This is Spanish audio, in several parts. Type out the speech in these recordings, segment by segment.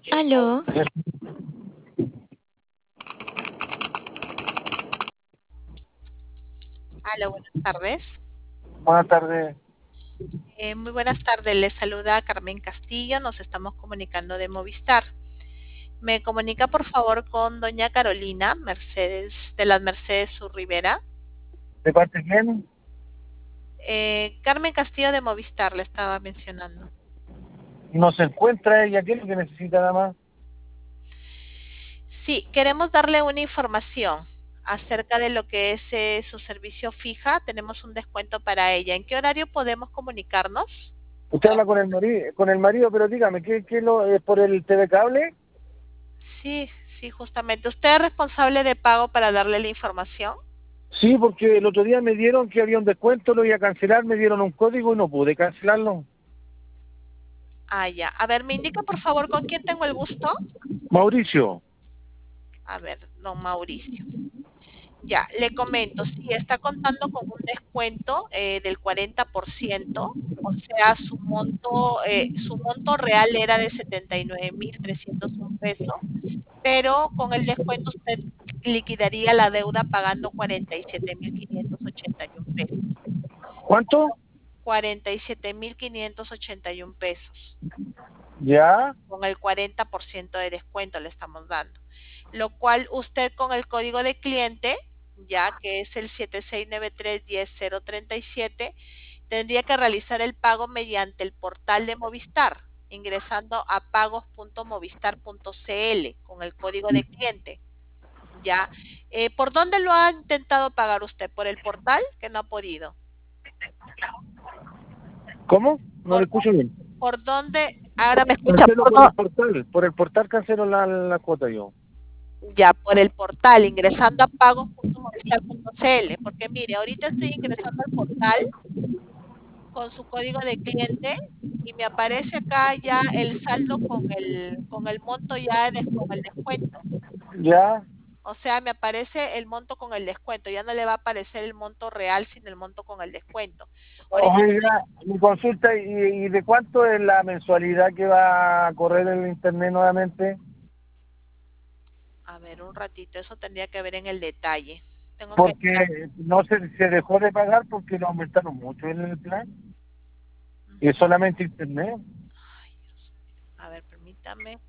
Aló, Hola, buenas tardes. Buenas tardes. Muy buenas tardes, les saluda Carmen Castillo, nos estamos comunicando de Movistar. Me comunica por favor con doña Carolina Mercedes, de las Mercedes Sur Rivera. ¿De parte de quién? Carmen Castillo de Movistar, le estaba mencionando. No se encuentra ella. ¿Qué es lo que necesita, nada más? Sí, queremos darle una información acerca de lo que es su servicio fija. Tenemos un descuento para ella. ¿En qué horario podemos comunicarnos? Usted habla con el marido, pero dígame, ¿qué lo, es por el TV cable? Sí, sí, justamente. ¿Usted es responsable de pago para darle la información? Sí, porque el otro día me dieron que había un descuento, lo iba a cancelar, me dieron un código y no pude cancelarlo. Ah, ya. A ver, me indica por favor con quién tengo el gusto. Mauricio, A ver, don Mauricio. Ya, le comento, sí, está contando con un descuento del 40%, o sea, su monto real era de 79.301 pesos, pero con el descuento usted liquidaría la deuda pagando 47.581 pesos. ¿cuánto? 47.581 pesos. Ya, Con el 40% de descuento le estamos dando. Lo cual usted con el código de cliente, ya que es el 76931037, tendría que realizar el pago mediante el portal de Movistar, ingresando a pagos.movistar.cl con el código de cliente. Ya. ¿Por dónde lo ha intentado pagar usted? ¿Por el portal? Que no ha podido. ¿cómo? No le ¿Por, escucho bien. por dónde? Ahora me escucha. Cancelo por el portal cancelo la cuota yo. Ya por el portal, ingresando a pagos.movistar.cl, porque mire, ahorita estoy ingresando al portal con su código de cliente y me aparece acá ya el saldo con el monto ya con el descuento. Ya, O sea, me aparece el monto con el descuento, ya no le va a aparecer el monto real, sino el monto con el descuento. Ahorita, oiga, mi consulta, ¿y de cuánto es la mensualidad que va a correr el internet nuevamente? a ver, un ratito, eso tendría que ver en el detalle. Tengo que entrar. Porque no se dejó de pagar porque lo aumentaron mucho en el plan y es Ujú. solamente internet. Ay, Dios mío. A ver, permítame.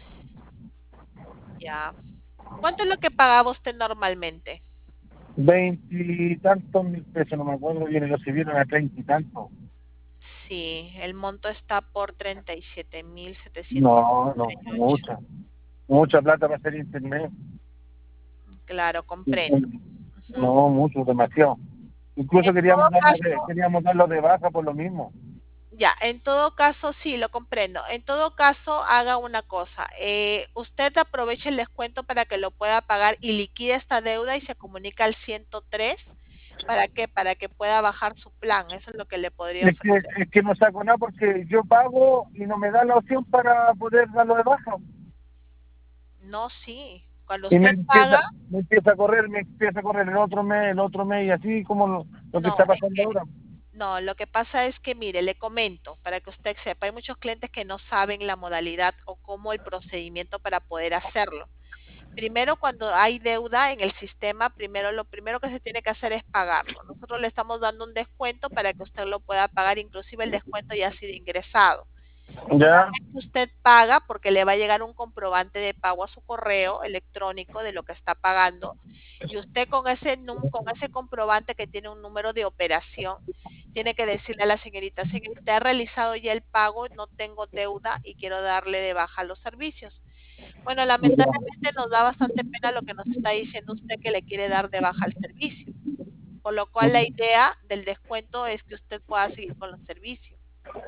Ya. ¿Cuánto es lo que pagaba usted normalmente? Veintitantos mil pesos, no me acuerdo bien, y lo subieron a treinta y tantos. Sí, el monto está por treinta y siete mil setecientos No, treinta no, y ocho. mucha plata para hacer internet. Claro, comprendo. Ujú. No, mucho, demasiado. En Incluso todo caso, queríamos darlo de baja por lo mismo. ya, en todo caso, sí, lo comprendo. En todo caso, haga una cosa. Usted aproveche el descuento para que lo pueda pagar y liquide esta deuda y se comunica al 103. ¿Para qué? Para que pueda bajar su plan. Eso es lo que le podría ofrecer. Es que no saco nada porque yo pago y no me da la opción para poder darlo de baja. No, sí. Cuando Y usted paga, me empieza a correr el otro mes, y así como lo que no, está es pasando que ahora. no, lo que pasa es que, mire, le comento para que usted sepa, hay muchos clientes que no saben la modalidad o cómo el procedimiento para poder hacerlo. Primero, cuando hay deuda en el sistema, primero lo primero que se tiene que hacer es pagarlo. Nosotros le estamos dando un descuento para que usted lo pueda pagar, inclusive el descuento ya ha sido ingresado. Una Ya, vez que usted paga, porque le va a llegar un comprobante de pago a su correo electrónico de lo que está pagando, y usted con ese comprobante que tiene un número de operación, tiene que decirle a la señorita, señorita, he realizado ya el pago, no tengo deuda y quiero darle de baja los servicios. Bueno, ya, lamentablemente nos da bastante pena lo que nos está diciendo usted que le quiere dar de baja el servicio, por lo cual la idea del descuento es que usted pueda seguir con los servicios.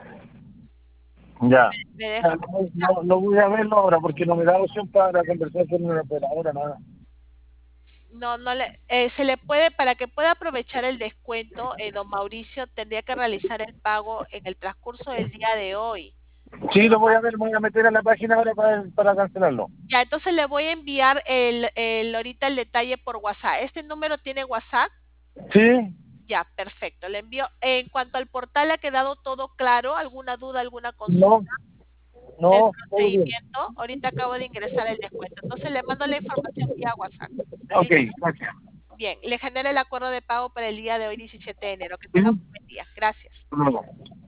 ya. ¿Me deja? No voy a verlo ahora porque no me da opción para conversar con una operadora, nada. No, se le puede, para que pueda aprovechar el descuento, don Mauricio tendría que realizar el pago en el transcurso del día de hoy. Sí, lo voy a ver, me voy a meter a la página ahora para cancelarlo. Ya, entonces le voy a enviar ahorita el detalle por WhatsApp. ¿Este número tiene WhatsApp? Sí, Ya, perfecto. Le envío. En cuanto al portal, ¿ha quedado todo claro? ¿Alguna duda, alguna no, consulta? el No, muy bien. procedimiento. Ahorita acabo de ingresar el descuento. Entonces le mando la información vía WhatsApp. Ok, ¿Ok? gracias. Bien, le genero el acuerdo de pago para el día de hoy, 17 de enero. Que tenga Sí, un buen día. Gracias. luego.